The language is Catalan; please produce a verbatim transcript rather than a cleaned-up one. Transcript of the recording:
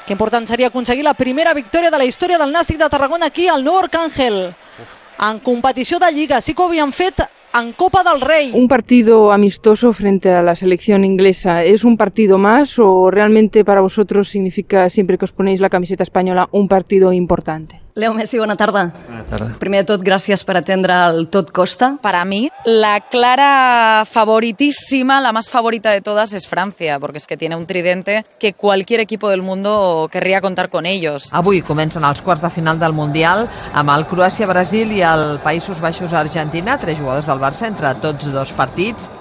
Que important seria aconseguir la primera victòria de la història del Nàstic de Tarragona aquí al Nou Arcángel. En competició de Lliga, sí que ho havien fet en Copa del Rey. Un partido amistoso frente a la selección inglesa, ¿es un partido más o realmente para vosotros significa, siempre que os ponéis la camiseta española, un partido importante? Leo Messi, bona tarda. Bona tarda. Primer de tot, gràcies per atendre el Tot Costa. Para mí, la clara favoritísima, la más favorita de todas es Francia, porque es que tiene un tridente que cualquier equipo del mundo querría contar con ellos. Avui comencen els quarts de final del Mundial amb el Croàcia-Brasil i el Països Baixos-Argentina, tres jugadors del Barça entre tots dos partits.